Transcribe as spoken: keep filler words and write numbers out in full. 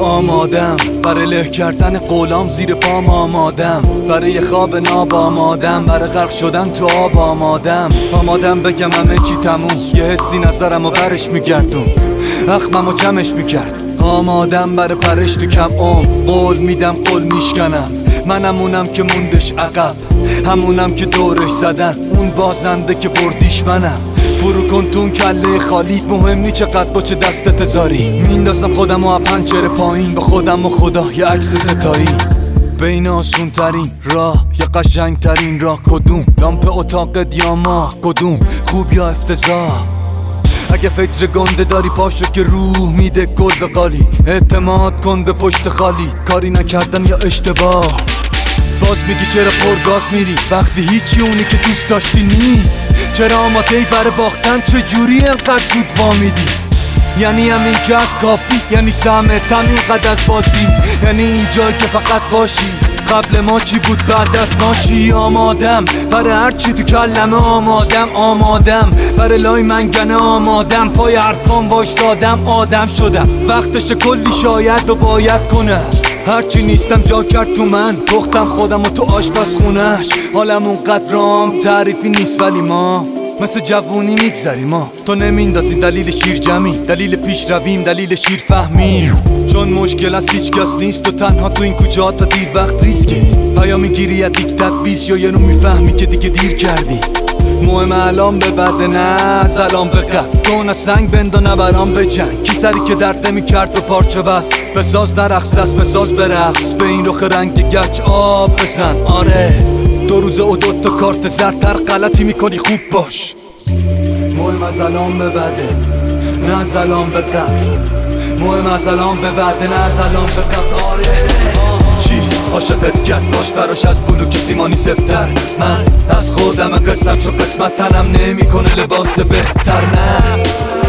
آمادم برای له کردن قولام زیر پام آمادم برای خواب ناب آمادم برای غرق شدن تو آب آمادم آمادم بگم همه چی تموم یه حسی نظرم و برش میگردون اخمم و کمش میکرد آمادم برای پرش تو کم عمر قول میدم قول میشکنم منم اونم که موندش عقب همونم که دورش زدن اون بازنده که بردیش منم فرو کن تو اون کله خالی مهم نی چقدر با چه دستت زاری میندازم خودم و پنجره پایین به خودم و خدا یه عکس ستایی بین آسون ترین راه یا قشنگ ترین راه کدوم لامپ اتاقت یا ما کدوم خوب یا افتضاح اگه فکر گنده داری پاشو که روح میده گل به قالی اعتماد کن به پشت خالی کاری نکردن یا اشتباه باز میگی چرا پرگاز میری وقتی هیچی اونی که دوست داشتی نیست چرا آماده ای برای باختن چجوری انقدر زود وامیدی یعنی همین که از کافی یعنی سهمت همینقدر از بازی یعنی اینجایی که فقط باشی قبل ما چی بود بعد از ما چی آمادم برای هر چی تو کلمه آمادم آمادم برای لای منگنه آمادم پای حرفان وایسادم آدم شدم وقتش کلی شاید و باید کنه هرچی نیستم جا کرد تو من پختم خودم و تو آشپزخونه‌اش حالم اونقدر رام تعریفی نیست ولی ما مثل جوونی میگذریم ما تو نمیندازی دلیل شیر جمعی دلیل پیش رویم دلیل شیر فهمیم چون مشکل است هیچ کس نیست و تنها تو این کوچه ها تا دیر وقت ریسکه پیا میگیری یا دیکتت بیس یا یه رو میفهمی که دیگه دیر کردی مهم الان به بعد نه از الان به قد تو نه سنگ بند و نه برام به جنگ کی سری که درد نمیکرد و پارچه بس بساز در عکس دست بساز برقص به این رخ رنگ گچ آب بزن آره دو روز و دو تا کارت زرد هر غلطی میکنی خوب باش مهم از الان به بعده نه از الان به قبل مهم از الان به بعده نه از الان به قبل آره چی عاشقت کرد باش براش از بلوک سیمانی زفتر من از خودم قسم چون قسمت تنم نمیکنه لباس بهتر نه